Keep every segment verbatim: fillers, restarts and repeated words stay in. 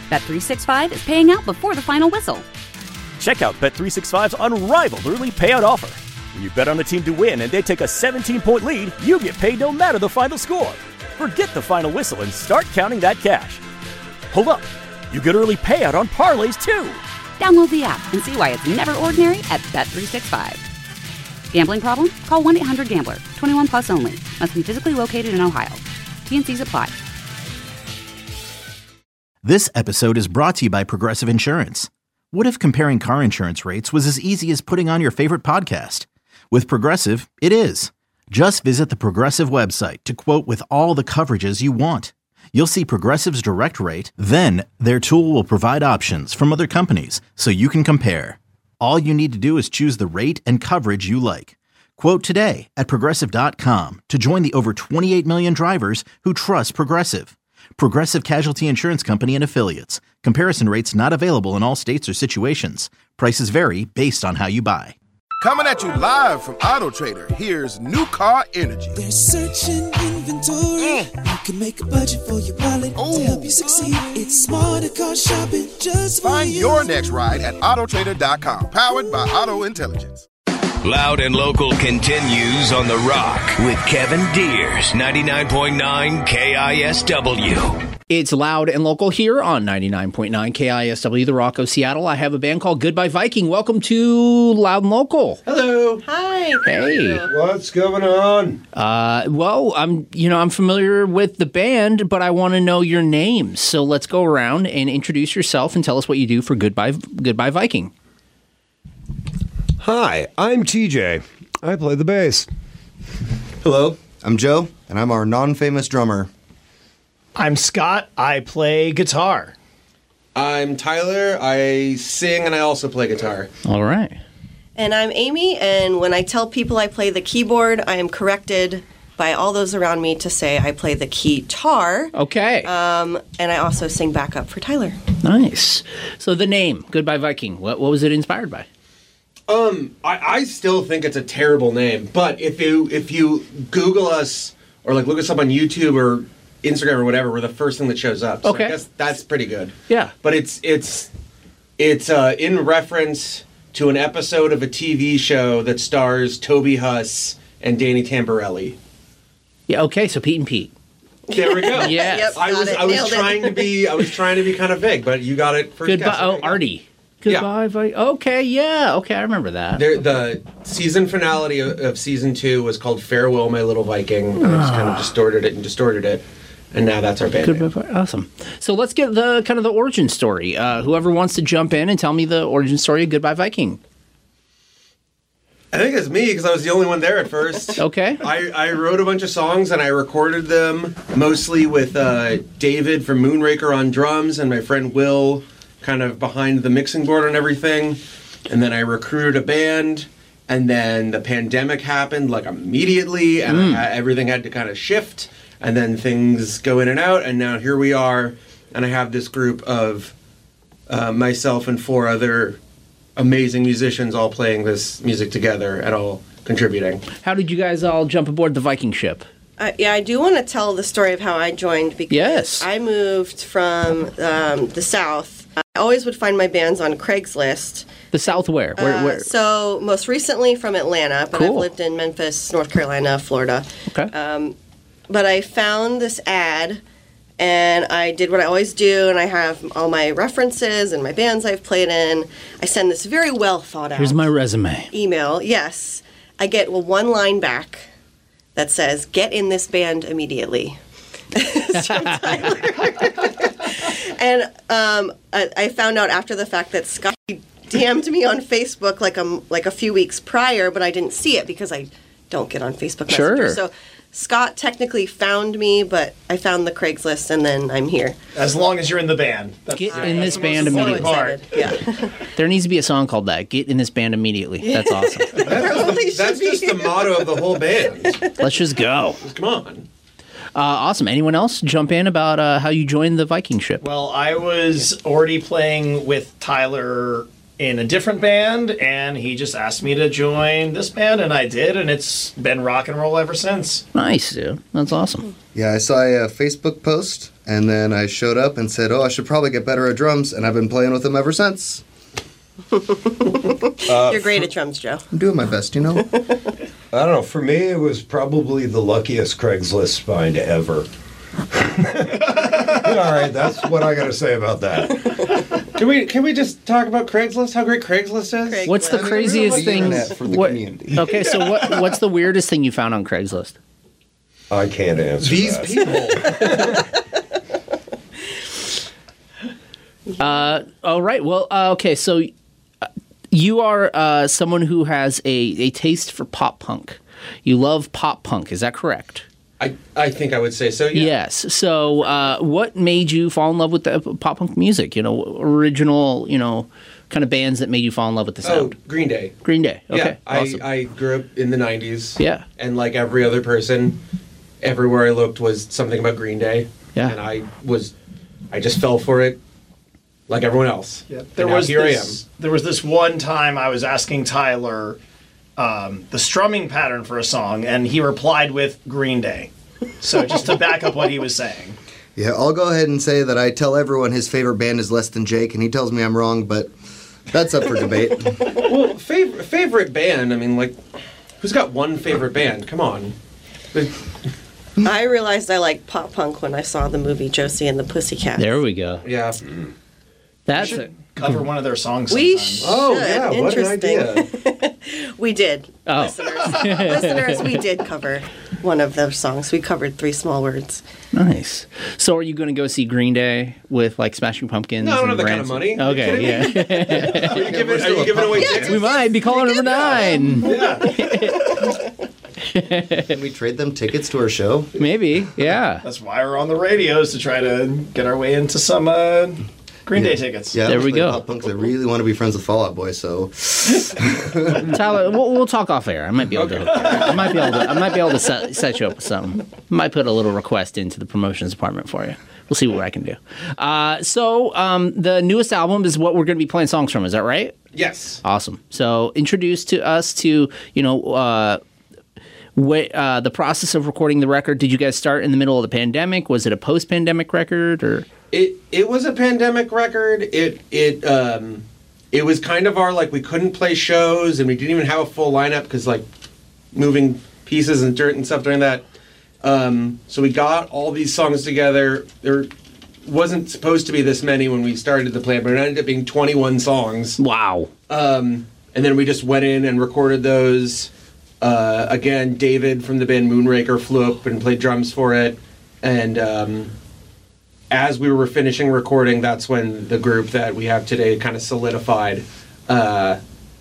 Bet three sixty-five is paying out before the final whistle. Check out Bet three sixty-five's unrivaled early payout offer. When you bet on a team to win and they take a seventeen-point lead, you get paid no matter the final score. Forget the final whistle and start counting that cash. Hold up. You get early payout on parlays, too. Download the app and see why it's never ordinary at Bet three sixty-five. Gambling problem? Call one eight hundred gambler. twenty-one plus only. Must be physically located in Ohio. T and C's apply. This episode is brought to you by Progressive Insurance. What if comparing car insurance rates was as easy as putting on your favorite podcast? With Progressive, it is. Just visit the Progressive website to quote with all the coverages you want. You'll see Progressive's direct rate, then their tool will provide options from other companies so you can compare. All you need to do is choose the rate and coverage you like. Quote today at Progressive dot com to join the over twenty-eight million drivers who trust Progressive. Progressive Casualty Insurance Company and Affiliates. Comparison rates not available in all states or situations. Prices vary based on how you buy. Coming at you live from Auto Trader, here's New Car Energy. They're searching inventory. Mm. You can make a budget for your wallet Ooh. To help you succeed. It's smarter car shopping just for Find you. your next ride at Auto Trader dot com. Powered by Auto Intelligence. Loud and Local continues on The Rock with Kevin Deers, ninety-nine point nine K I S W. It's Loud and Local here on ninety-nine point nine K I S W, The Rock of Seattle. I have a band called Goodbye Viking. Welcome to Loud and Local. Hello. Hi. Hey. What's going on? Uh, well, I'm you know I'm familiar with the band, but I want to know your names. So let's go around and introduce yourself and tell us what you do for Goodbye Goodbye Viking. Hi, I'm T J. I play the bass. Hello, I'm Joe, and I'm our non-famous drummer. I'm Scott. I play guitar. I'm Tyler. I sing and I also play guitar. All right. And I'm Amy, and when I tell people I play the keyboard, I am corrected by all those around me to say I play the keytar. Okay. Um, and I also sing backup for Tyler. Nice. So the name, Goodbye Viking, what, what was it inspired by? Um, I, I still think it's a terrible name, but if you if you Google us or like look us up on YouTube or Instagram or whatever, we're the first thing that shows up. So okay. I guess that's pretty good. Yeah. But it's it's it's uh, in reference to an episode of a T V show that stars Toby Huss and Danny Tamborelli. Yeah. Okay. So Pete and Pete. There we go. Yes. Yep, I was it. I was Nailed trying it. to be I was trying to be kind of vague, but you got it first. Goodbye. guess. Oh, Artie. Goodbye, Yeah. Viking. Okay, yeah. Okay, I remember that. There, the season finale of, of season two was called Farewell, My Little Viking. And I just kind of distorted it and distorted it. And now that's our band name. Goodbye. Awesome. So let's get the kind of the origin story. Uh, whoever wants to jump in and tell me the origin story of Goodbye Viking. I think it's me because I was the only one there at first. Okay. I, I wrote a bunch of songs and I recorded them mostly with uh, David from Moonraker on drums and my friend Will kind of behind the mixing board and everything. And then I recruited a band, and then the pandemic happened like immediately, and Mm. I, everything had to kind of shift, and then things go in and out, and now here we are, and I have this group of uh, myself and four other amazing musicians all playing this music together and all contributing. How did you guys all jump aboard the Viking ship? Uh, yeah, I do want to tell the story of how I joined because Yes. I moved from um, the South. I always would find my bands on Craigslist. The South where? Where? Uh, where? So most recently from Atlanta, but I've Cool. lived in Memphis, North Carolina, Florida. Okay. Um, but I found this ad, and I did what I always do, and I have all my references and my bands I've played in. I send this very well thought out Here's my resume. email. Yes. I get well, one line back that says, "Get in this band immediately." It's from Tyler. And um, I, I found out after the fact that Scott D M'd me on Facebook like a, like a few weeks prior, but I didn't see it because I don't get on Facebook Sure. Messenger. So Scott technically found me, but I found the Craigslist, and then I'm here. As long as you're in the band. That's, Get uh, in that's this the band most immediately. important part. Yeah. There needs to be a song called that. Get in this band immediately. That's awesome. That's, that's just the motto of the whole band. Let's just go. Come on. Uh, awesome. Anyone else jump in about uh, how you joined the Viking ship? Well, I was already playing with Tyler in a different band, and he just asked me to join this band, and I did, and it's been rock and roll ever since. Nice, dude. That's awesome. Yeah, I saw a Facebook post, and then I showed up and said, oh, I should probably get better at drums, and I've been playing with them ever since. Uh, You're great at drums, Joe. I'm doing my best, you know? I don't know. For me, it was probably the luckiest Craigslist find ever. All right, that's what I got to say about that. Can we can we just talk about Craigslist? How great Craigslist is? Craigslist. What's the craziest thing? For the what- community. Okay, so what what's the weirdest thing you found on Craigslist? I can't answer These that. people. Uh, all right. Well, uh, okay. So uh, you are uh, someone who has a, a taste for pop punk. You love pop punk. Is that correct? I, I think I would say so, yeah. Yes. So uh, what made you fall in love with the pop punk music? You know, original, you know, kind of bands that made you fall in love with the sound? Oh, Green Day. Green Day. Okay. Yeah, I, awesome. I grew up in the nineties. Yeah. And like every other person, everywhere I looked was something about Green Day. Yeah. And I was, I just fell for it like everyone else. Yeah, And there now was here this, There was this one time I was asking Tyler um, the strumming pattern for a song, and he replied with Green Day. So just to back up what he was saying. Yeah, I'll go ahead and say that I tell everyone his favorite band is Less Than Jake, and he tells me I'm wrong, but that's up for debate. I am. Well, fav- favorite band, I mean, like, who's got one favorite band? Come on. But, I realized I like pop punk when I saw the movie Josie and the Pussycats. There we go. yeah. That's should it. cover one of their songs We sometime. should. Oh, yeah, what an Interesting. idea. We did. Oh. Listeners, listeners, we did cover one of their songs. We covered Three Small Words. Nice. So are you going to go see Green Day with like Smashing Pumpkins? No, I don't and have that kind of Rancid? money. Are you Okay, kidding me? yeah. Are you giving, are you giving away tickets? We might be calling number nine. Can we trade them tickets to our show? Maybe, yeah. That's why we're on the radios, to try to get our way into some uh, Green Day tickets. Yeah, There we play go. Pop punks. I really want to be friends with Fall Out Boy, so Tyler, we'll, we'll talk off air. I might be able to. I might be able to. I might be able to set, set you up with something. Might put a little request into the promotions department for you. We'll see what I can do. Uh, so um, the newest album is what we're going to be playing songs from. Is that right? Yes. Awesome. So introduce to us to you know. Uh, What, uh, the process of recording the record, did you guys start in the middle of the pandemic? Was it a post-pandemic record, or It it was a pandemic record. It it um it was kind of our, like, we couldn't play shows and we didn't even have a full lineup because, like, moving pieces and dirt and stuff during that. Um, so we got all these songs together. There wasn't supposed to be this many when we started the plan, but it ended up being twenty-one songs. Wow. Um, and then we just went in and recorded those. Uh, again, David from the band Moonraker flew up and played drums for it. And um, as we were finishing recording, that's when the group that we have today kind of solidified. Uh,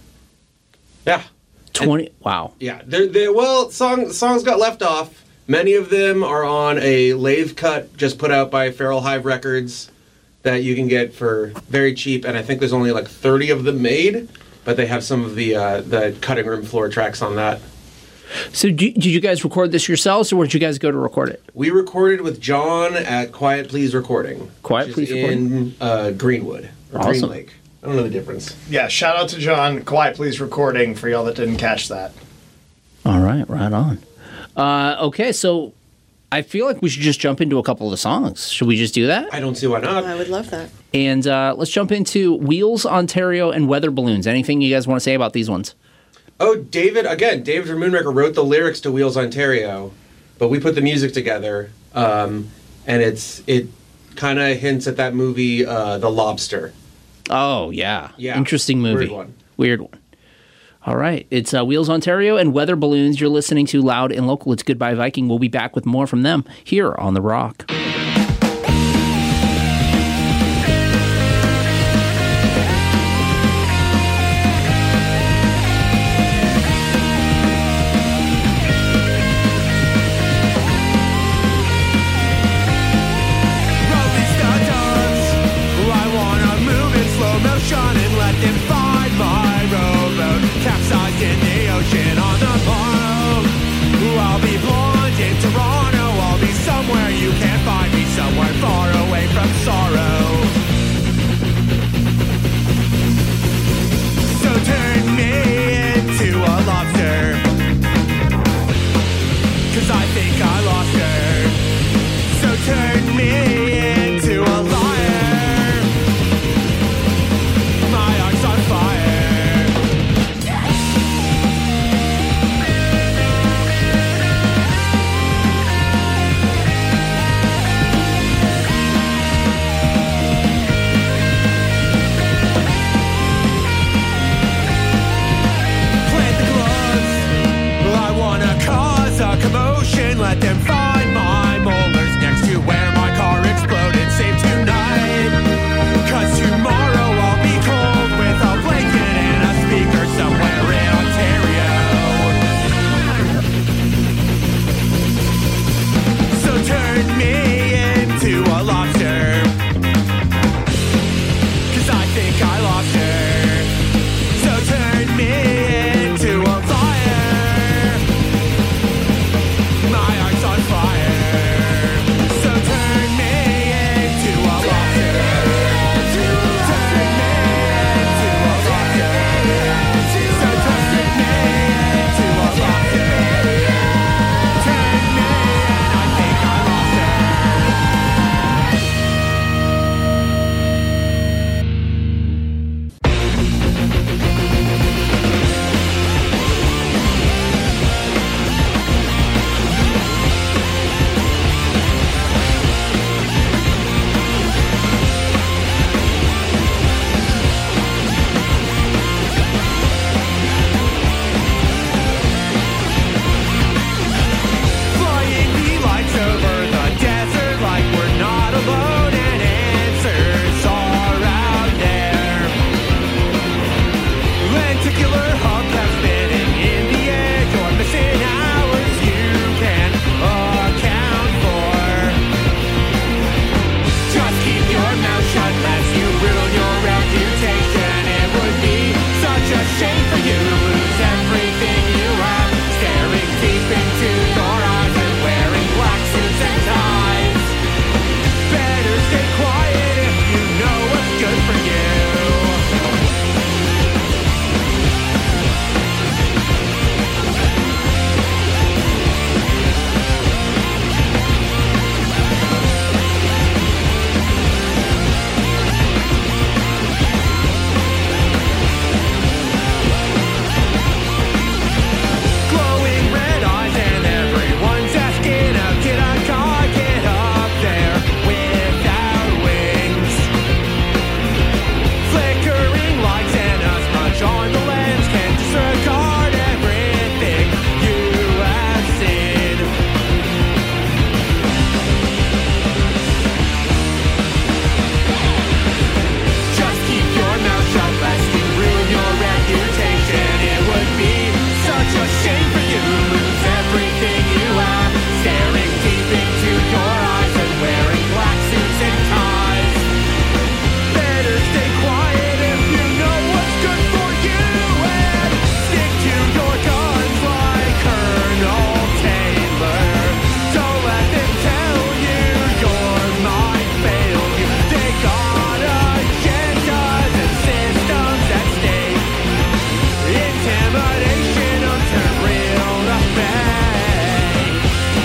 yeah. twenty Wow. Yeah. They're, they're, well, song, songs got left off. Many of them are on a lathe cut just put out by Feral Hive Records that you can get for very cheap. And I think there's only like thirty of them made. But they have some of the uh, the cutting room floor tracks on that. So do, did you guys record this yourselves, or where did you guys go to record it? We recorded with John at Quiet Please Recording. Quiet which Please is Recording? in uh, Greenwood or Awesome. Green Lake. I don't know the difference. Yeah, shout out to John, Quiet Please Recording, for y'all that didn't catch that. All right, right on. Uh, okay, so I feel like we should just jump into a couple of the songs. Should we just do that? I don't see why not. I would love that. And uh, let's jump into Wheels, Ontario, and Weather Balloons. Anything you guys want to say about these ones? Oh, David, again, David from Moonraker wrote the lyrics to Wheels Ontario, but we put the music together, um, and it's it kind of hints at that movie, uh, The Lobster. Oh, yeah. Yeah. Interesting movie. Weird one. Weird one. All right. It's uh, Wheels, Ontario, and Weather Balloons. You're listening to Loud and Local. It's Goodbye Viking. We'll be back with more from them here on The Rock. I'll be blonde in Toronto, I'll be somewhere you can't find. and let them find my molars next to where my car exploded. Save tonight, cause tomorrow I'll be cold with a blanket and a speaker somewhere in Ontario. So turn me into a lobster, cause I think I lost her. So turn me into a fire, my heart's on fire. So turn me into a lobster, turn me into a lobster. So turn me into a lobster, turn me and I think I lost her. Flying the lights over the desert like we're not alone, and answers are out there. Lenticular hubcaps spinning in the air. You're missing hours you can account for. Just keep your mouth shut lest you ruin your reputation. It would be such a shame for you to lose everything you have, staring deep into your eyes and wearing black suits and ties. Better stay quiet if you know what's good for you. Glowing red eyes and everyone's asking how did a car get up there without wings? Flickering lights and a smudge on the lens can disregard everything you have seen. Just keep your mouth shut lest you ruin your reputation. It would be such a shame for you to lose everything you have, staring deep into your eyes and wearing black suits and ties. Better stay quiet if you know what's good for you, and stick to your guns like Colonel Taylor. Don't let them tell you your mind failed you. They got agendas and systems at stake. Intimidation will turn real to fake.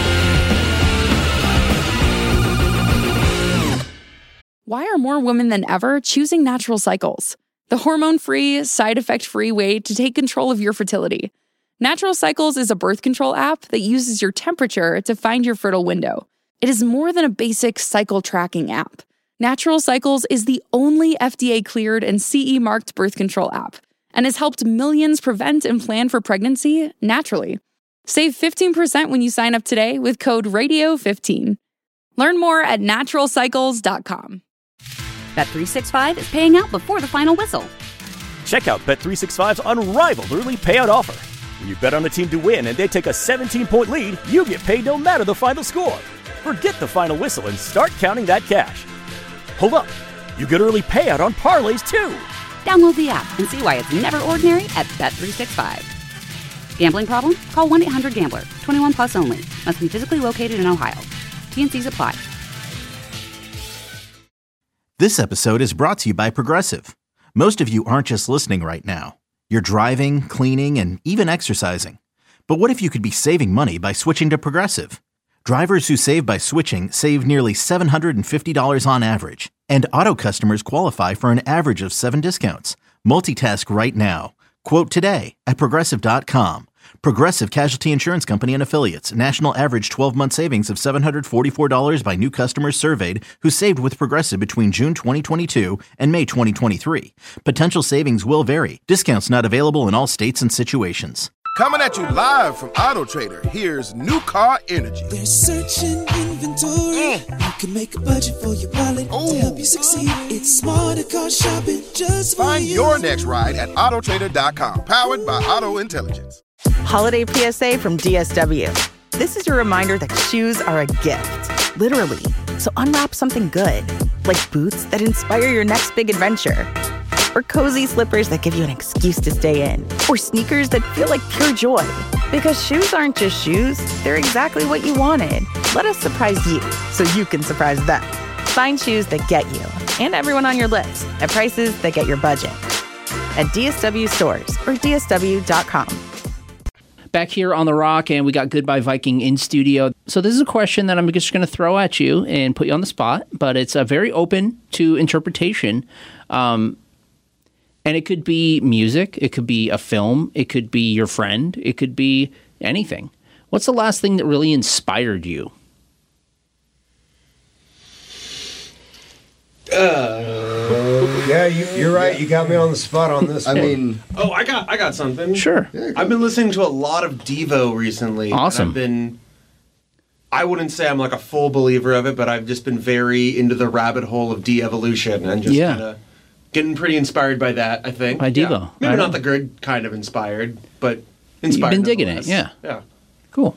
Why are more women than ever choosing Natural Cycles? The hormone-free, side-effect-free way to take control of your fertility. Natural Cycles is a birth control app that uses your temperature to find your fertile window. It is more than a basic cycle tracking app. Natural Cycles is the only F D A-cleared and C E-marked birth control app and has helped millions prevent and plan for pregnancy naturally. Save fifteen percent when you sign up today with code radio fifteen. Learn more at natural cycles dot com. Bet three sixty-five is paying out before the final whistle. Check out Bet three sixty-five's unrivaled early payout offer. When you bet on a team to win and they take a seventeen-point lead, you get paid no matter the final score. Forget the final whistle and start counting that cash. Hold up. You get early payout on parlays, too. Download the app and see why it's never ordinary at Bet three sixty-five. Gambling problem? Call one eight hundred gambler. twenty-one plus only. Must be physically located in Ohio. T and C's apply. This episode is brought to you by Progressive. Most of you aren't just listening right now. You're driving, cleaning, and even exercising. But what if you could be saving money by switching to Progressive? Drivers who save by switching save nearly seven hundred fifty dollars on average. And auto customers qualify for an average of seven discounts. Multitask right now. Quote today at Progressive dot com. Progressive Casualty Insurance Company and Affiliates. National average twelve-month savings of seven hundred forty-four dollars by new customers surveyed who saved with Progressive between June twenty twenty-two and May twenty twenty-three. Potential savings will vary. Discounts not available in all states and situations. Coming at you live from Auto Trader, here's New Car Energy. They're searching inventory. You can make a budget for your wallet to help you succeed. It's smarter car shopping just for Find you. your next ride at auto trader dot com, powered by Auto Intelligence. Holiday P S A from D S W. This is your reminder that shoes are a gift, literally. So unwrap something good, like boots that inspire your next big adventure, or cozy slippers that give you an excuse to stay in, or sneakers that feel like pure joy. Because shoes aren't just shoes, they're exactly what you wanted. Let us surprise you so you can surprise them. Find shoes that get you and everyone on your list at prices that get your budget. At D S W stores or D S W dot com. Back here on The Rock, and we got Goodbye Viking in studio. So this is a question that I'm just going to throw at you and put you on the spot, but it's uh, very open to interpretation. Um, and it could be music, it could be a film, it could be your friend, it could be anything. What's the last thing that really inspired you? Uh, yeah, you, you're right. You got me on the spot on this I one. mean, oh, I got, I got something. Sure. I've been listening to a lot of Devo recently. and Awesome. I've been. I wouldn't say I'm like a full believer of it, but I've just been very into the rabbit hole of de-evolution and just Yeah. kind of getting pretty inspired by that. I think By Devo. Yeah. Maybe Right not on. the good kind of inspired, but You've inspired. been digging it, nonetheless. yeah. Yeah. Cool.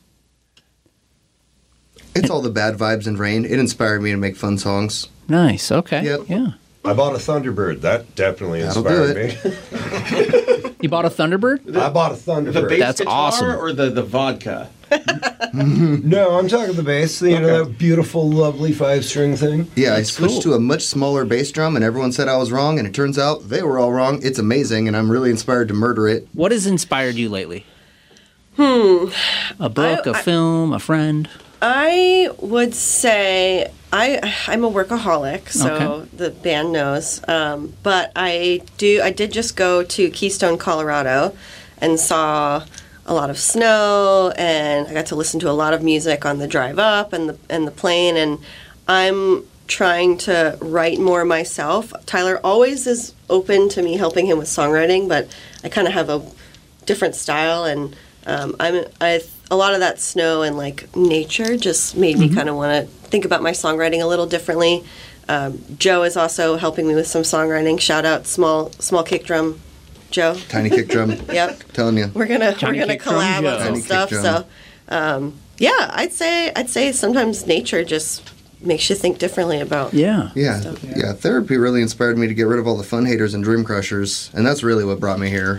It's all the bad vibes and rain. It inspired me to make fun songs. Nice. Okay. Yep. Yeah. I bought a Thunderbird. That definitely That'll inspired do me. You bought a Thunderbird? I bought a The Thunderbird. bass That's guitar awesome. or the, the vodka? No, I'm talking the bass. You know, Okay. that beautiful, lovely five-string thing. Yeah, That's I switched cool. to a much smaller bass drum, and everyone said I was wrong, and it turns out they were all wrong. It's amazing, and I'm really inspired to murder it. What has inspired you lately? Hmm. A book, I- a I- film, a friend? I would say I I'm a workaholic, so Okay. the band knows. Um, but I do I did just go to Keystone, Colorado, and saw a lot of snow, and I got to listen to a lot of music on the drive up and the and the plane. And I'm trying to write more myself. Tyler always is open to me helping him with songwriting, but I kind of have a different style, and um, I'm I. A lot of that snow and like nature just made me kind of want to think about my songwriting a little differently. Um, Joe is also helping me with some songwriting. Shout out small small kick drum, Joe. Tiny kick drum. Yep, Telling you. we're gonna Tiny we're gonna kick drum collab Joe. on some Tiny kick stuff. drum. So um, yeah, I'd say I'd say sometimes nature just makes you think differently about. Yeah. Yeah, Stuff, yeah. Therapy really inspired me to get rid of all the fun haters and dream crushers, and that's really what brought me here.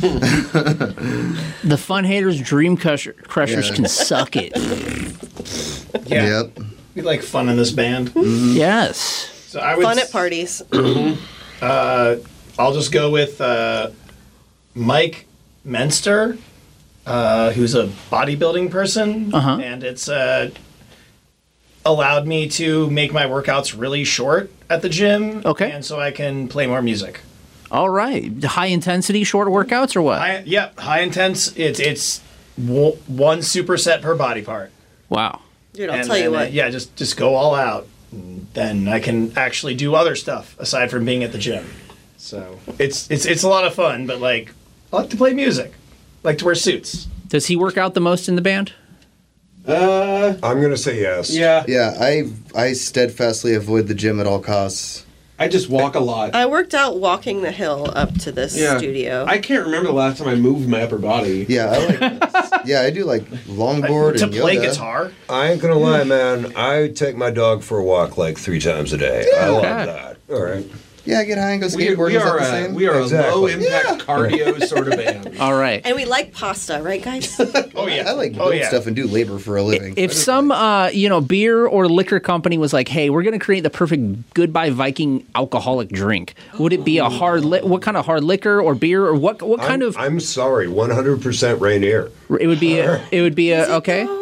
The fun haters, dream crusher, crushers Yeah. can suck it. Yeah. Yep. We like fun in this band. Yes. So I would Fun s- at parties. Uh, I'll just go with uh, Mike Menster, uh, who's a bodybuilding person, Uh-huh. and it's uh, allowed me to make my workouts really short at the gym. Okay. And so I can play more music. All right. High intensity, short workouts or what? High, yeah, high intense. It's it's w- one superset per body part. Wow. Dude, I'll And tell you then, uh, what. yeah, just just go all out. And then I can actually do other stuff aside from being at the gym. So it's it's it's a lot of fun. But like, I like to play music. I like to wear suits. Does he work out the most in the band? Uh, I'm going to say yes. yeah. Yeah, I I steadfastly avoid the gym at all costs. I just walk a lot. I worked out walking the hill up to this Yeah. studio. I can't remember the last time I moved my upper body. Yeah, I like. yeah, I do like longboard to and play yoga. guitar. I ain't going to lie, man. I take my dog for a walk like three times a day. I love Okay. that. All right. Yeah, get high and go We, skateboarding. we Is that are the a, same? we are Exactly. a low impact cardio sort of band. All right. And we like pasta, right, guys? Oh yeah. I like to oh build yeah. stuff and do labor for a living. If some, uh, you know, beer or liquor company was like, "Hey, we're going to create the perfect Goodbye Viking alcoholic drink," would it be a hard? Li- what kind of hard liquor or beer or what? What kind I'm, of? I'm sorry, one hundred percent Rainier. It would be. A, it would be a. Okay. Though,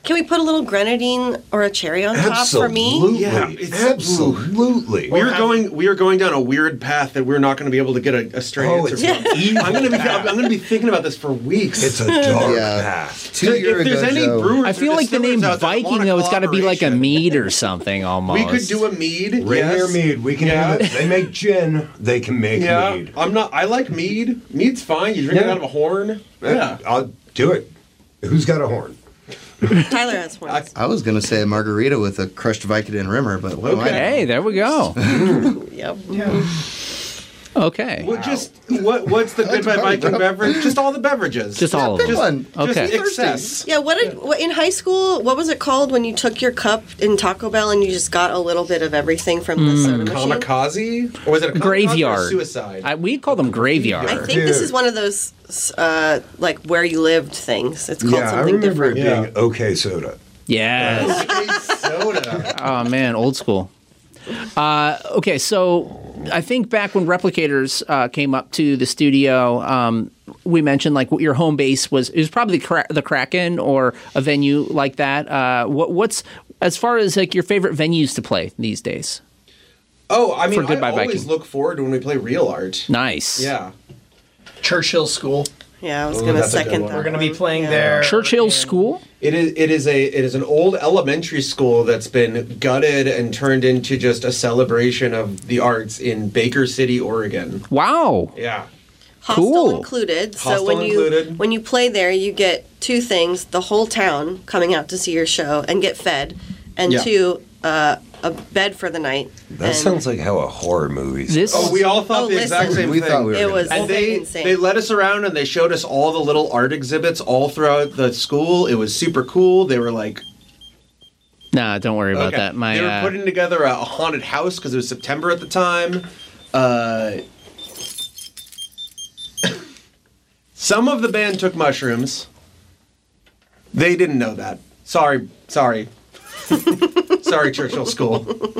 Can we put a little grenadine or a cherry on top for me? Yeah, it's, Absolutely. We are going. We are going down a weird path that we're not going to be able to get a, a straight Oh, answer. it's from. an evil I'm going to be. path. I'm going to be thinking about this for weeks. It's a dark Yeah. path. Two If years there's ago, any Joe, brewers I feel or like the name distillers out there that Viking want a though, it's got to be like a collaboration. mead or something almost. We could do a mead. Rainier yes. mead. We can Yeah. do it. They make gin. They can make Yeah, mead. I'm not. I like mead. Mead's fine. You drink it Yeah. out of a horn. Yeah. I'll do it. Who's got a horn? Tyler has one. I was going to say a margarita with a crushed Vicodin rimmer, but what do I know? Hey, there we go. Yep. Okay. Well, just what? What's the Goodbye Viking beverage? Just all the beverages. Just all of them. Just, one. Okay. Just excess. Yeah, what, did, what in high school? What was it called when you took your cup in Taco Bell and you just got a little bit of everything from the soda machine? Kamikaze? Or was it a kamikaze Graveyard. Or suicide? I, we call them graveyard. I think this is one of those uh, like where you lived things. It's called Yeah, I something remember different. it being OK Soda. Yes. soda. Oh man, old school. Uh, okay, so I think back when Replicators uh, came up to the studio, um, we mentioned like what your home base was. It was probably the, Kra- the Kraken or a venue like that. Uh, what, what's as far as like your favorite venues to play these days? Oh, I mean, For Goodbye I always Viking. look forward to when we play real art. Nice. Yeah. Churchill School. Yeah, I was Oh, going to that's a good second one. that. We're going to be one. playing Yeah. there. Churchill School. It is. It is a. It is an old elementary school that's been gutted and turned into just a celebration of the arts in Baker City, Oregon. Wow. Yeah. Hostel Cool. included. So Hostel when you included. when you play there, you get two things: the whole town coming out to see your show and get fed, and Yeah. two, uh, a bed for the night. That and sounds like how a horror movie. This. Oh, we all thought Oh, the exact listen. same We thing. thought we were It gonna was and they insane. they led us around and they showed us all the little art exhibits all throughout the school. It was super cool. They were like, Nah, don't worry about okay. that. My they were uh, putting together a haunted house because it was September at the time. Uh, some of the band took mushrooms. They didn't know that. Sorry, sorry, sorry, Churchill School.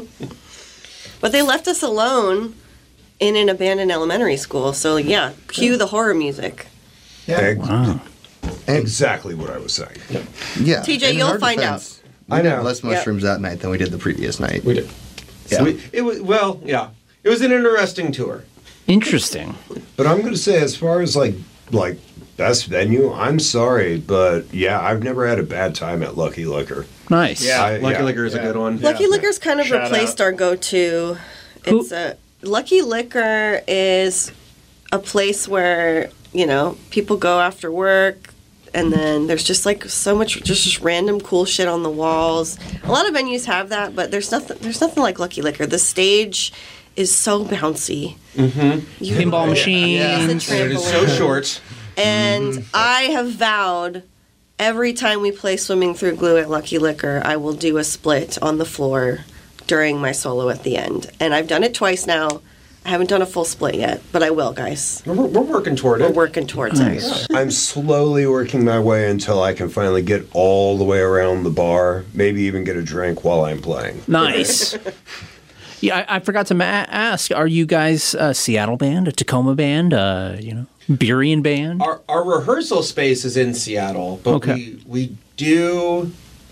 But they left us alone in an abandoned elementary school. So yeah, cue the horror music. Ex- wow. Exactly what I was saying. Yeah. T J, and in you'll our find defense, I We know. had less mushrooms that night than we did the previous night. We did. Yeah. We, it was well, yeah. It was an interesting tour. Interesting. But I'm going to say, as far as like like best venue, I'm sorry, but yeah, I've never had a bad time at Lucky Liquor. Nice. Yeah, I- Lucky yeah. Liquor is a good one. Lucky Liquor's kind of Shout replaced out. our go-to. It's a Lucky Liquor is a place where you know people go after work, and then there's just like so much just, just random cool shit on the walls. A lot of venues have that, but there's nothing. There's nothing like Lucky Liquor. The stage is so bouncy. Mm-hmm. You- Pinball machines. It's a And it is so trampoline. short. And I have vowed every time we play Swimming Through Glue at Lucky Liquor, I will do a split on the floor during my solo at the end. And I've done it twice now. I haven't done a full split yet, but I will, guys. We're, we're working toward We're it. working towards it. I'm slowly working my way until I can finally get all the way around the bar, maybe even get a drink while I'm playing. Nice. Yeah, I, I forgot to ma- ask: are you guys a Seattle band, a Tacoma band, uh, you know, Burien band? Our, our rehearsal space is in Seattle, but Okay. we we do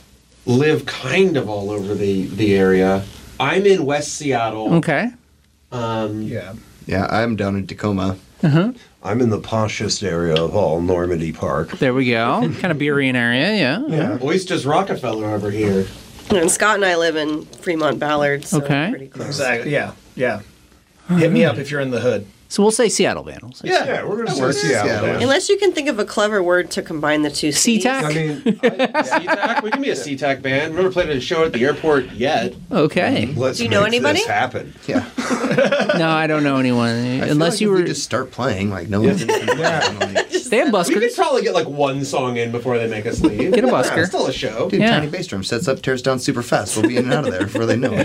live kind of all over the, the area. I'm in West Seattle. Okay. Um, Yeah. Yeah, I'm down in Tacoma. Uh-huh. I'm in the poshest area of all, Normandy Park. There we go. Kind of Burien area, yeah. Yeah. Oysters Rockefeller over here. And Scott and I live in Fremont Ballard, so Okay. pretty close. Exactly. Yeah. Yeah. Hit me up if you're in the hood. So we'll say Seattle band. We'll say Yeah, Yeah, we're going to works. say Seattle. Yeah. then. Unless you can think of a clever word to combine the two cities. SeaTac? I mean, SeaTac? We can be a SeaTac band. We've never played at a show at the airport yet. Okay. let's Do you know make anybody? this happen. Yeah. No, I don't know anyone. I feel Unless like you if were. we just start playing, like no one's gonna like, They have We could buskers. probably get like one song in before they make us leave. Get a busker. It's still a show. dude, Yeah. tiny bass drum sets up, tears down super fast. We'll be in and out of there before they know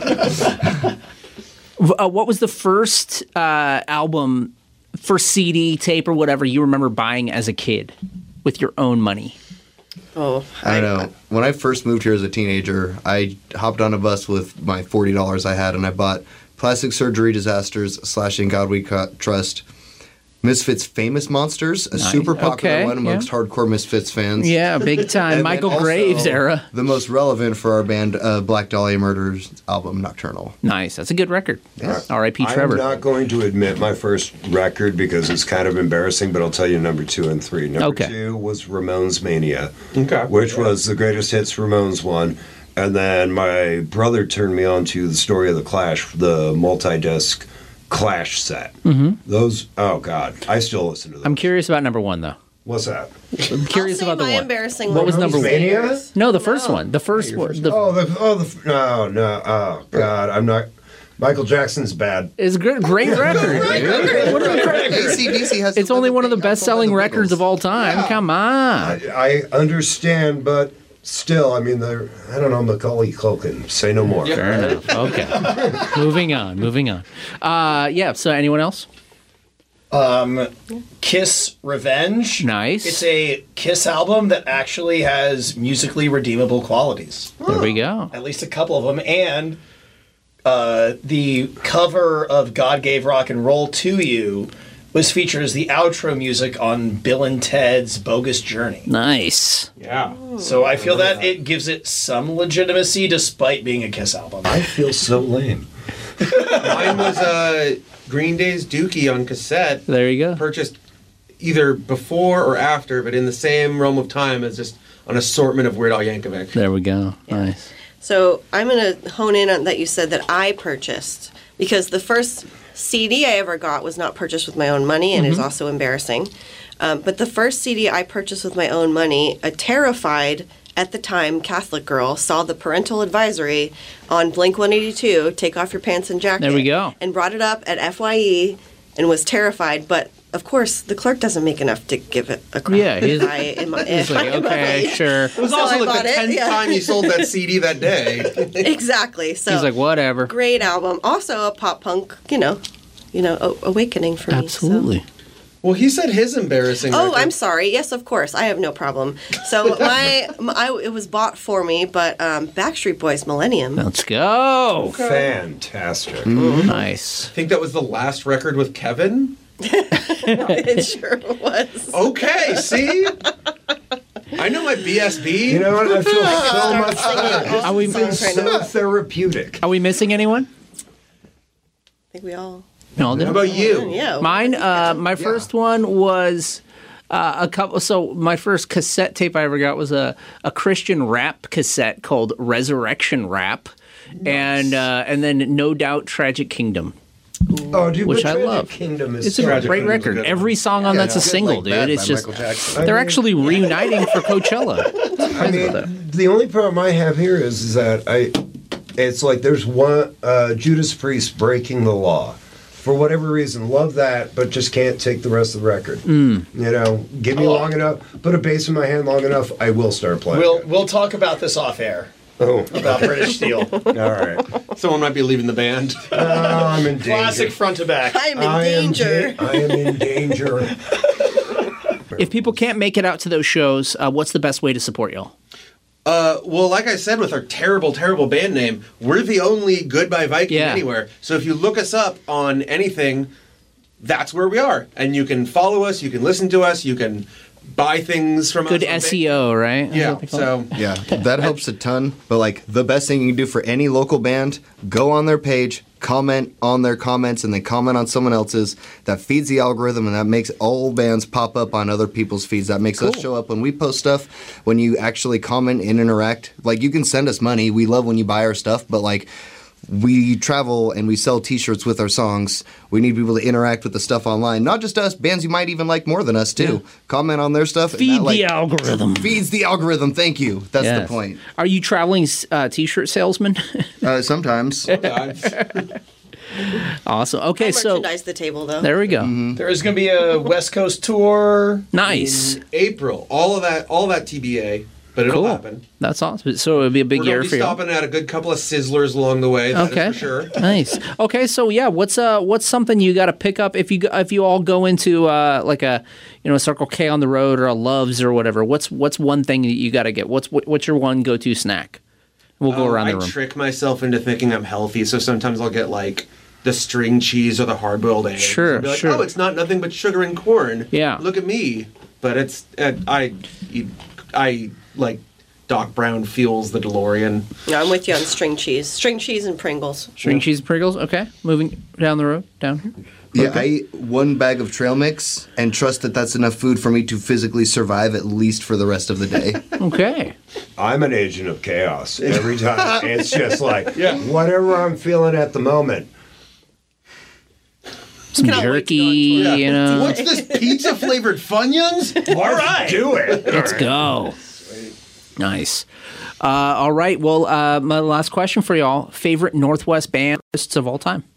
it. Uh, what was the first uh, album, first C D, tape, or whatever you remember buying as a kid with your own money? Oh, I know. When I first moved here as a teenager, I hopped on a bus with my forty dollars I had, and I bought Plastic Surgery Disasters slash In God We Ca- Trust, Misfits Famous Monsters, a Nice. super popular Okay, one amongst yeah. hardcore Misfits fans. Yeah, big time. And then Michael also Graves era. The most relevant for our band, uh, Black Dahlia Murder's album, Nocturnal. Nice. That's a good record. R I P Trevor. I'm not going to admit my first record because it's kind of embarrassing, but I'll tell you number two and three. Number Okay. two was Ramones Mania, Okay. which was the greatest hits Ramones one. And then my brother turned me on to the Story of the Clash, the multi-disc Clash set. Mm-hmm. Those, oh God, I still listen to them. I'm curious about number one, though. What's that? I'm curious I'll say about the my one. embarrassing What was one. number one? Mania? No, the first one. The first one. The, Oh, the, oh, the, no, no, oh God, I'm not, Michael Jackson's bad. It's a great, great record. dude. What are the records? A C D C has It's only one of the best-selling records of all time. Yeah. Come on. I, I understand, but still, I mean, the I don't know, Macaulay Culkin. Say no more. Fair enough. Okay. moving on. Moving on. Uh, yeah. So, anyone else? Um, Kiss Revenge. Nice. It's a Kiss album that actually has musically redeemable qualities. There we go. At least a couple of them. And uh, the cover of God Gave Rock and Roll to You was featured as the outro music on Bill and Ted's Bogus Journey. Nice. Yeah. So I feel that it gives it some legitimacy despite being a Kiss album. I feel so lame. Mine was uh, Green Day's Dookie on cassette. There you go. Purchased either before or after, but in the same realm of time as just an assortment of Weird Al Yankovic. There we go. Nice. So I'm going to hone in on that you said that I purchased, because the first C D I ever got was not purchased with my own money, and is Mhm. also embarrassing. Um, but the first C D I purchased with my own money, a terrified, at the time, Catholic girl saw the parental advisory on Blink one eighty-two, Take Off Your Pants and Jacket. There we go. And brought it up at F Y E and was terrified, but of course, the clerk doesn't make enough to give it a crap. Yeah, he's- if I, in my, He's if like, I- okay, sure. It was So also I like bought the it, tenth yeah. time you sold that C D that day. Exactly. So He's like, whatever. great album. Also a pop punk, you know, you know, a- awakening for me. Absolutely. Well, he said his embarrassing. Oh, record. I'm sorry. Yes, of course. I have no problem. So my, my I, it was bought for me, but um, Backstreet Boys Millennium. Let's go. Fantastic. Nice. I think that was the last record with Kevin. It sure was. Okay, see? I know my B S B. You know what? I feel so Start much singing better. all Are we- the songs right So now. therapeutic. Are we missing anyone? I think we all. No. How about you? Yeah. Mine, uh, my first one was uh, a couple. So my first cassette tape I ever got was a, a Christian rap cassette called Resurrection Rap, and uh, and then No Doubt Tragic Kingdom, Oh, dude, which but I Tragic love. Kingdom is It's a so- Tragic great Kingdom's a record. good one. Every song on Yeah, that's a Good single, Like dude. Bad It's by just Michael Jackson. they're I mean- actually reuniting for Coachella. I mean, the only problem I have here is, is that I, it's like there's one uh, Judas Priest breaking the law. For whatever reason, love that, but just can't take the rest of the record. Mm. You know, give me long enough, put a bass in my hand long enough, I will start playing. We'll it. we'll talk about this off air. Oh, About British Steel. all right. Someone might be leaving the band. Oh, I'm in danger. Classic front to back. I am in I am danger. da- I am in danger. If people can't make it out to those shows, uh, what's the best way to support y'all? Uh, well, like I said, with our terrible, terrible band name, we're the only Goodbye Viking Yeah. anywhere. So if you look us up on anything, that's where we are. And you can follow us, you can listen to us, you can buy things from Good us. S E O, right? Is Yeah, that what they call it? so Yeah, that helps a ton. But like the best thing you can do for any local band, go on their page, comment on their comments, and then comment on someone else's. That feeds the algorithm, and that makes all bands pop up on other people's feeds. That makes us Cool. show up when we post stuff. When you actually comment and interact, like you can send us money. We love when you buy our stuff, but like. We travel and we sell T-shirts with our songs. We need people to interact with the stuff online. Not just us, bands you might even like more than us too. Comment on their stuff. and Feed that, like, the algorithm. Feeds the algorithm. Thank you. That's Yes. the point. Are you traveling uh, T-shirt salesman? Uh, sometimes. Awesome. Okay, I so merchandise the table though. there we go. There is going to be a West Coast tour. Nice. in April, all of that, all that T B A, but it'll Cool. happen. That's awesome. So it'll be a big We're year going to for be you. stopping at a good couple of Sizzlers along the way. That is Okay. for sure. Nice. Okay, so yeah, what's uh what's something you got to pick up if you go, if you all go into uh like a you know Circle K on the road or a Love's or whatever? What's what's one thing that you got to get? What's what, what's your one go to snack? We'll go Oh, around I the room. trick myself into thinking I'm healthy, so sometimes I'll get like the string cheese or the hard-boiled eggs. Sure, and be like, sure. oh, it's not nothing but sugar and corn. Yeah. Look at me. But it's uh, I, eat- I like Doc Brown fuels the DeLorean. Yeah, I'm with you on string cheese. String cheese and Pringles. String cheese and Pringles. Okay, moving down the road. Down here. Yeah, I eat one bag of trail mix and trust that that's enough food for me to physically survive at least for the rest of the day. Okay. I'm an agent of chaos every time. It's just like, whatever I'm feeling at the moment. Some jerky, you know. What's this pizza flavored Funyuns? All right, do it. Let's go. Nice. Uh, all right. Well, uh, my last question for y'all: favorite Northwest bands of all time?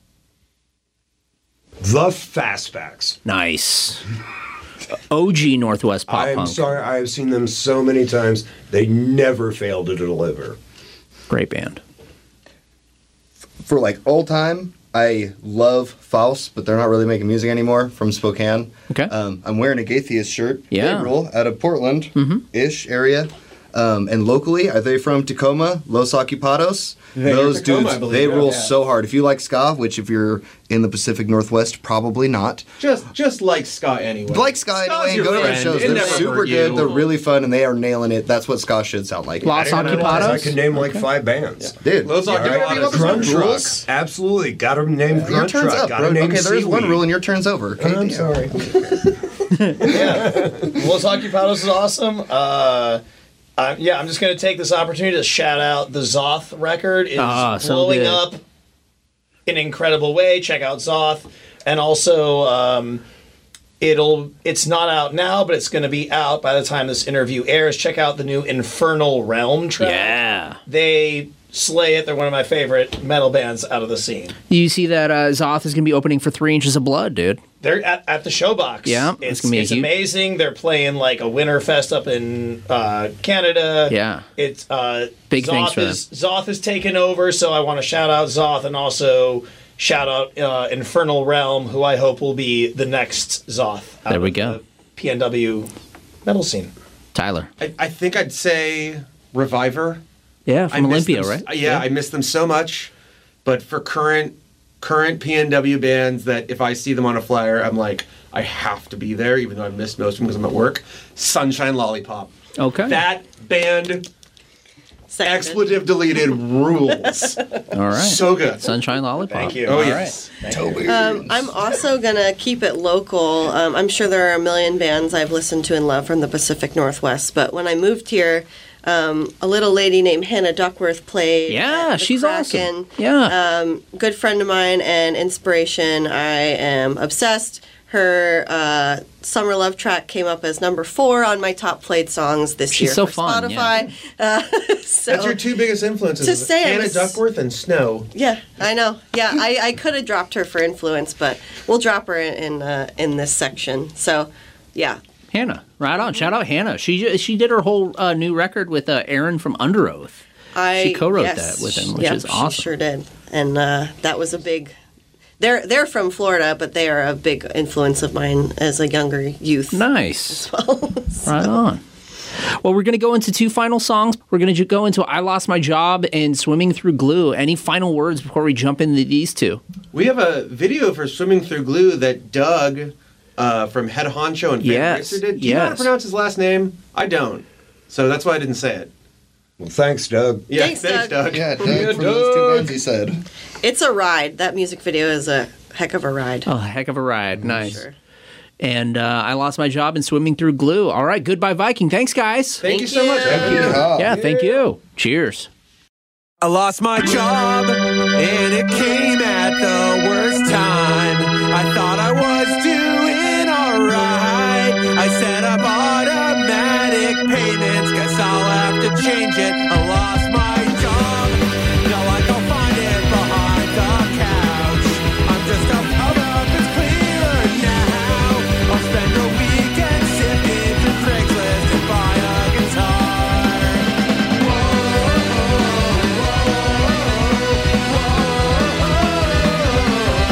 The Fastbacks. Nice. O G Northwest pop I'm punk. sorry, I have seen them so many times. They never fail to deliver. Great band. For like old time, I love Faust, but they're not really making music anymore from Spokane. Okay. Um, I'm wearing a Gatheist shirt. Yeah. They roll out of Portland-ish area. Um, and locally, are they from Tacoma, Los Ocupados? They're Those Tacoma, dudes, I believe, they yeah. rule Yeah. so hard. If you like ska, which if you're in the Pacific Northwest, probably not. Just just like ska anyway. Like ska Ska's anyway, and your go to their friend. shows. It They're never super hurt good. you. They're really fun, and they are nailing it. That's what ska should sound like. Los And I Ocupados? I can name like five bands. Dude, Los All right, Ocupados. Grunt rules. Truck. Absolutely. Got to name Your Grunt turn's Truck. up, Got bro. to name Okay, there's one Seaweed. rule, and your turn's over. Okay, I'm damn. sorry. Yeah, Los Ocupados is awesome. Uh, uh, yeah, I'm just going to take this opportunity to shout out the Zoth record. Is Ah, so blowing good. up in an incredible way. Check out Zoth, and also um, it'll it's not out now, but it's going to be out by the time this interview airs. Check out the new Infernal Realm track. Yeah. They slay it. They're one of my favorite metal bands out of the scene. You see that uh, Zoth is going to be opening for Three Inches of Blood, dude. They're at, at the Showbox. Yeah, it's it's, gonna be a it's huge- amazing. They're playing like a winter fest up in uh, Canada. Yeah. it's uh, Big Zoth things for is Zoth is taking over, so I want to shout out Zoth and also shout out uh, Infernal Realm, who I hope will be the next Zoth. out There we of go. the P N W metal scene. Tyler. I, I think I'd say Reviver. Yeah, I from miss Olympia, them- right? uh, Yeah, I miss them so much. But for current current P N W bands that if I see them on a flyer, I'm like, I have to be there, even though I missed most of them because I'm at work. Sunshine Lollipop. Okay. That band, expletive deleted, rules. All right. So good. Sunshine Lollipop. Thank you. Oh, All yes. right. Um, I'm also gonna keep it local. Um, I'm sure there are a million bands I've listened to and love from the Pacific Northwest, but when I moved here, um, a little lady named Hannah Duckworth played. Yeah, at the she's Kraken. awesome. Yeah. Um, good friend of mine and inspiration. I am obsessed. Her uh, Summer Love track came up as number four on my top played songs this She's year so for fun, Spotify. Uh, so That's your two biggest influences. To say I Hannah was- Duckworth and Snow. Yeah, I know. Yeah, I, I could have dropped her for influence, but we'll drop her in in, uh, in this section. So, yeah. Hannah. Right on. Shout out Hannah. She she did her whole uh, new record with uh, Aaron from Under Oath. I She co-wrote yes, that with him, which yep, is awesome. She sure did, and uh, that was a big. They're they're from Florida, but they are a big influence of mine as a younger youth. Nice. As well. Right on. Well, we're going to go into two final songs. We're going to go into I Lost My Job and Swimming Through Glue. Any final words before we jump into these two? We have a video for Swimming Through Glue that Doug uh, from Head Honcho and Fan Yes, Racer did. Do you know how to yes. pronounce his last name? I don't. So that's why I didn't say it. Well, thanks, Doug. Yeah, Thanks, thanks, Doug. Doug. Yeah, Doug, from those two bands he said. It's a ride. That music video is a heck of a ride. Oh, heck of a ride. Nice. Sure. And uh, I Lost My Job and Swimming Through Glue. All right. Goodbye, Viking. Thanks, guys. Thank, you so much. Thank you. Yeah, thank you. Cheers. I lost my job and it came at the worst time. I thought I was doing alright. I set up automatic payments, guess I'll have to change it. I lost my job, now I go find it behind the couch. I'm just a cover, it's clearer now. I'll spend a weekend sifting through Craigslist and buy a guitar. Whoa, whoa, whoa, whoa.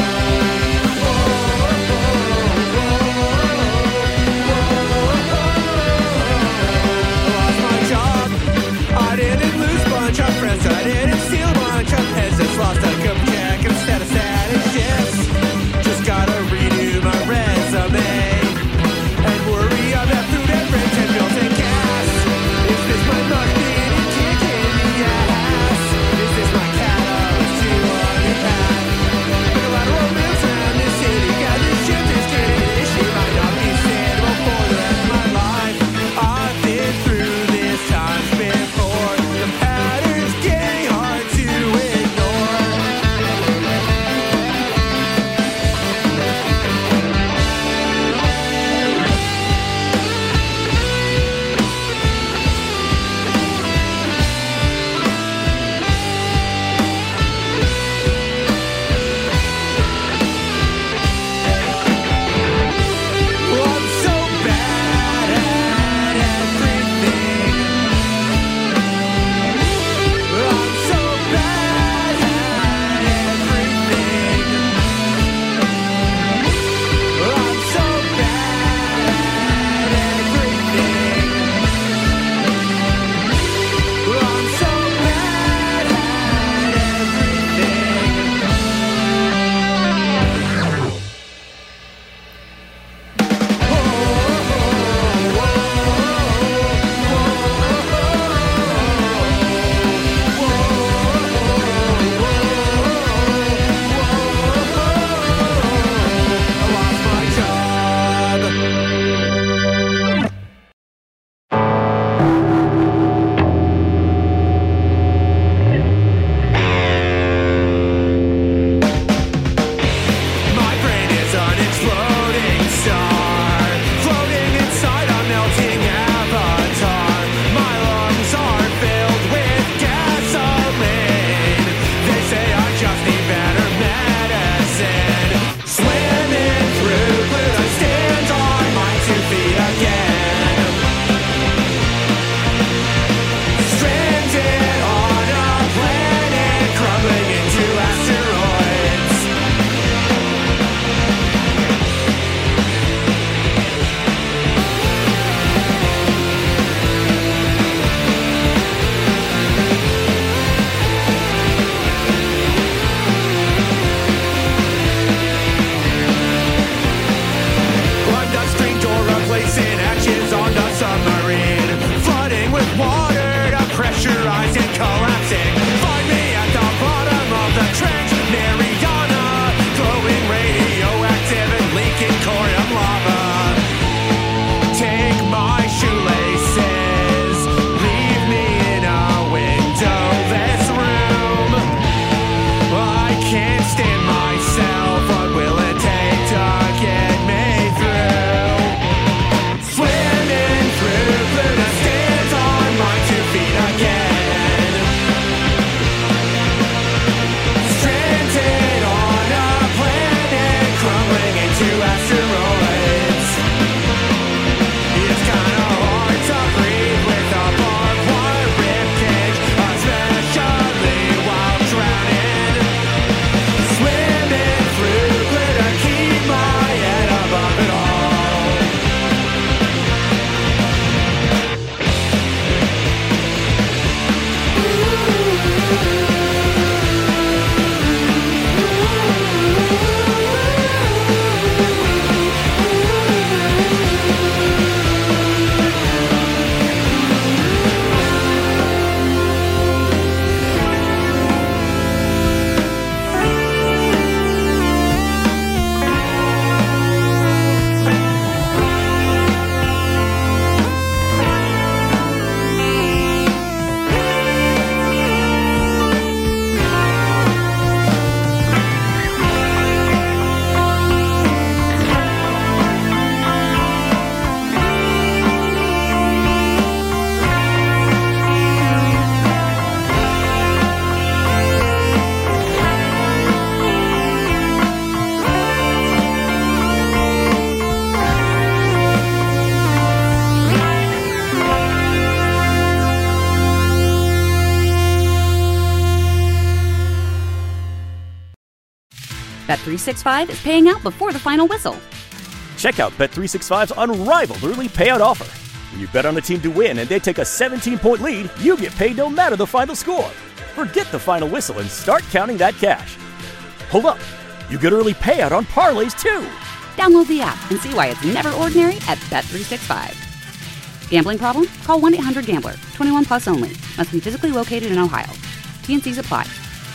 three sixty-five is paying out before the final whistle. Check out Bet three sixty-five's unrivaled early payout offer. When you bet on a team to win and they take a seventeen-point lead, you get paid no matter the final score. Forget the final whistle and start counting that cash. Hold up. You get early payout on parlays, too. Download the app and see why it's never ordinary at Bet three sixty-five. Gambling problem? Call one eight hundred gambler. twenty-one plus only. Must be physically located in Ohio. T N Cs apply.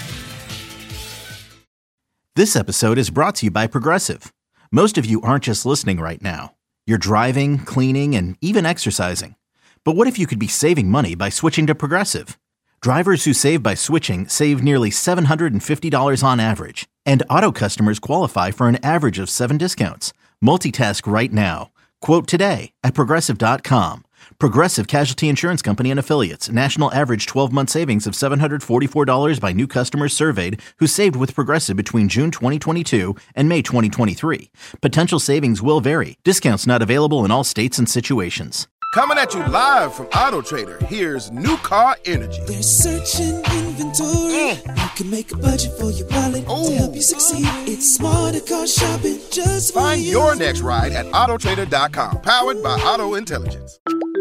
This episode is brought to you by Progressive. Most of you aren't just listening right now. You're driving, cleaning, and even exercising. But what if you could be saving money by switching to Progressive? Drivers who save by switching save nearly seven hundred fifty dollars on average. And auto customers qualify for an average of seven discounts. Multitask right now. Quote today at Progressive dot com. Progressive Casualty Insurance Company and Affiliates. National average twelve-month savings of seven hundred forty-four dollars by new customers surveyed who saved with Progressive between June twenty twenty-two and May twenty twenty-three. Potential savings will vary. Discounts not available in all states and situations. Coming at you live from Auto Trader, here's New Car Energy. There's searching inventory. You can make a budget for your wallet to help you succeed. It's smarter car shopping just for Find you. your next ride at auto trader dot com, powered by Auto Intelligence.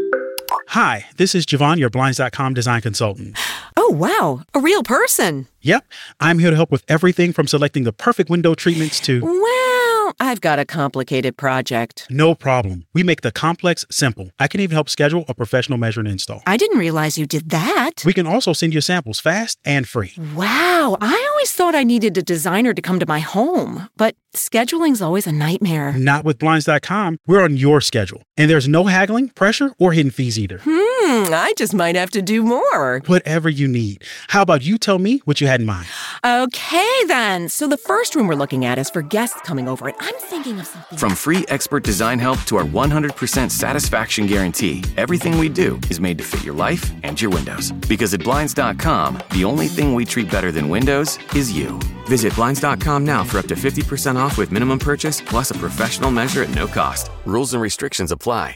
Hi, this is Javon, your Blinds dot com design consultant. Oh, wow. A real person. Yep. I'm here to help with everything from selecting the perfect window treatments to... Well, I've got a complicated project. No problem. We make the complex simple. I can even help schedule a professional measure and install. I didn't realize you did that. We can also send you samples fast and free. Wow. I always thought I needed a designer to come to my home, but scheduling's always a nightmare. Not with Blinds dot com. We're on your schedule. And there's no haggling, pressure, or hidden fees either. Hmm, I just might have to do more. Whatever you need. How about you tell me what you had in mind? Okay, then. So the first room we're looking at is for guests coming over, and I'm thinking of something. From free expert design help to our one hundred percent satisfaction guarantee, everything we do is made to fit your life and your windows. Because at Blinds dot com, the only thing we treat better than windows is you. Visit Blinds dot com now for up to fifty percent off with minimum purchase plus a professional measure at no cost. Rules and restrictions apply.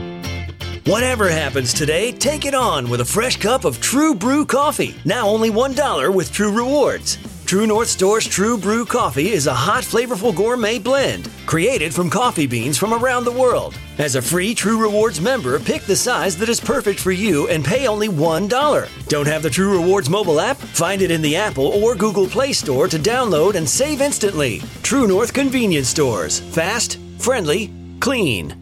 Whatever happens today, take it on with a fresh cup of True Brew coffee. Now only one dollar with True Rewards. True North Store's True Brew coffee is a hot, flavorful gourmet blend created from coffee beans from around the world. As a free True Rewards member, pick the size that is perfect for you and pay only one dollar. Don't have the True Rewards mobile app? Find it in the Apple or Google Play Store to download and save instantly. True North Convenience Stores. Fast, friendly, clean.